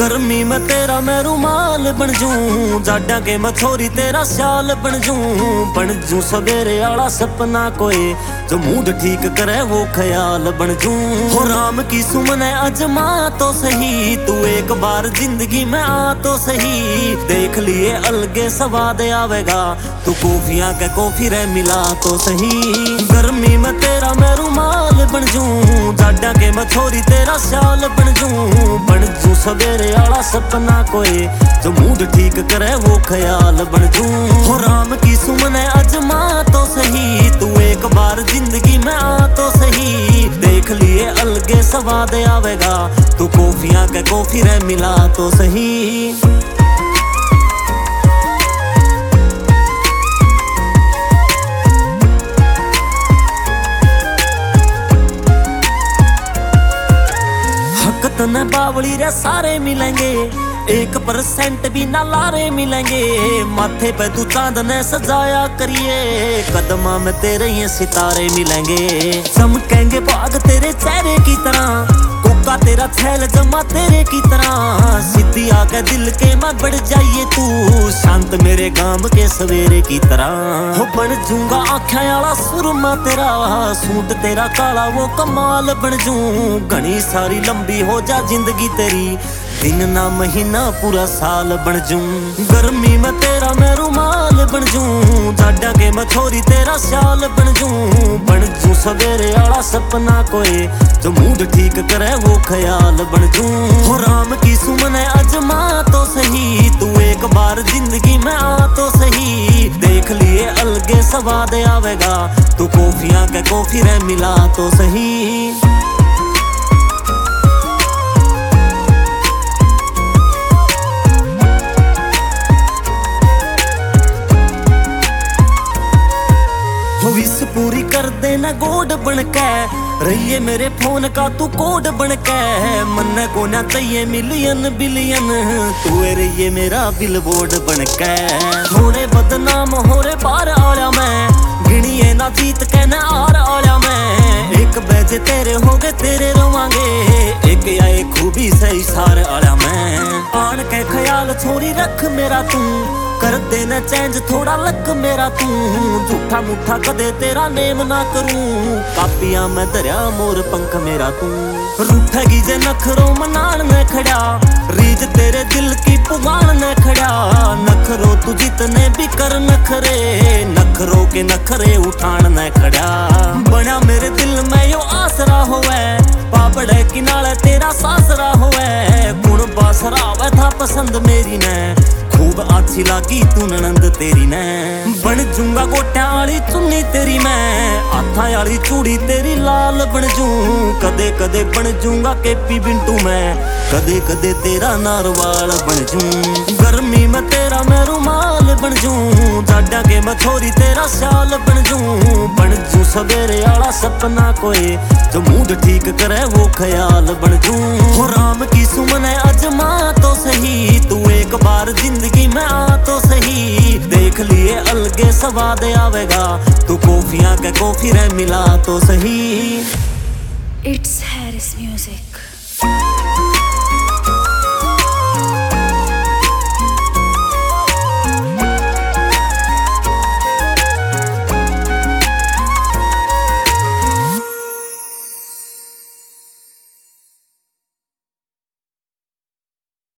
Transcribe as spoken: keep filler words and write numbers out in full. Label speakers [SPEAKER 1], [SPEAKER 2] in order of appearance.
[SPEAKER 1] गर्मी में तेरा मैं रुमाल बन जूं, जाडा के मैं छोरी तेरा शाल बन जूं। बन जूं सवेरे आला सपना कोई, जो मूड ठीक करे वो ख्याल बन जूं। हो राम की सुमने अजमा तो सही, तू एक बार जिंदगी में आ तो सही। देख लिए अलगे स्वाद आवेगा, तू कॉफियां के कॉफी रे मिला तो सही। गर्मी में तेरा मैं रुमाल बन जूं, जाडा के मैं छोरी तेरा शाल बन जूं। बन जूं सवेरे आला सपना कोई, जो मूड ठीक करे वो ख्याल बन जूं। हो राम की सुमने अजमा तो सही, तू एक बार जिंदगी में आ तो सही। देख लिए अलगे स्वाद आवेगा, तू कॉफियां के कॉफी रे मिला तो सही। तने बावली रे सारे मिलेंगे, एक परसेंट भी ना लारे मिलेंगे। माथे पे तू चांद ने सजाया करिए, कदमा में तेरे ये सितारे मिलेंगे। चमकेंगे बाग तेरे चेहरे की तरह, कोका तेरा छैल जमा तेरे की तरह। सीधी आके दिल के में बढ़ जाइए तू, शांत मेरे गांव के सवेरे की तरह। हो बन जूंगा आँखें आला सुरमा तेरा, सूट तेरा काला वो कमाल बन जूं। घनी सारी लंबी हो जा जिंदगी तेरी, दिन ना महीना पूरा साल बन जूं। गर्मी में तेरा मैं रुमाल बन जूं, जाडा के मैं छोरी तेरा शाल बन जूं। बन जूं सवेरे आला सपना कोई, जो मूड ठीक करे वो ख्याल बन जूं। हो राम की सुमने अजमा तो सही, तू एक बार जिंदगी में आ तो सही। देख लिए अलगे स्वाद आवेगा, तू कॉफियां के कॉफी रे मिला तो सही। विश पूरी कर देना गोड बन के, रहिए मेरे फोन का तू कोड बन के। मन को ना चाहिए मिलियन बिलियन, तू रहिए मेरा बिलबोर्ड बन के। थोड़े बदनाम हो रे बार आया मैं, गिनिए ना जीत के ना हार आया मैं। एक बजे तेरे हो गए तेरे रवांगे, एक आए खूबी सही सार आया मैं। आन के ख्याल छोरी रख मेरा तू, कर देना चेंज थोड़ा लक मेरा तू। झूठा मुठा कदे तेरा नेम ना करूं, कापियां में दरिया मोर पंख मेरा तू। रूठेगी जे नखरों मनान न खड़ा, रीज तेरे दिल की पुगान न खड़ा। नखरो तू जितने भी कर नखरे, नखरों के नखरे उठान न खड़ा। बना मेरे दिल में यो आसरा होवे, पापड़े किनारे तेरा सासरा होवे। गुण बासरा वे था पसंद मेरी ने, खूब अच्छी लागी तू ननंद तेरी ने। बन जूंगा गोट्या आली चुन्नी तेरी मैं, हाथा आली चूड़ी तेरी लाल बन जूं। कदे कदे बन जूंगा केपी बिंटू मैं, कदे कदे तेरा नारवाल बन जूं। गर्मी में तेरा मैं रुमाल बन जूं, जाडा के मैं छोरी तेरा शाल बन जूं। बन जूं सवेरे आला सपना कोई, जो मूड ठीक करे वो ख्याल बन जूं। हो राम की सुमने अजमा तो सही, तू एक बार जिंदगी में आ तो सही। देख लिए अलगे स्वाद आवेगा, तू कॉफियां के कॉफी रे मिला तो सही।
[SPEAKER 2] It's Harris Music.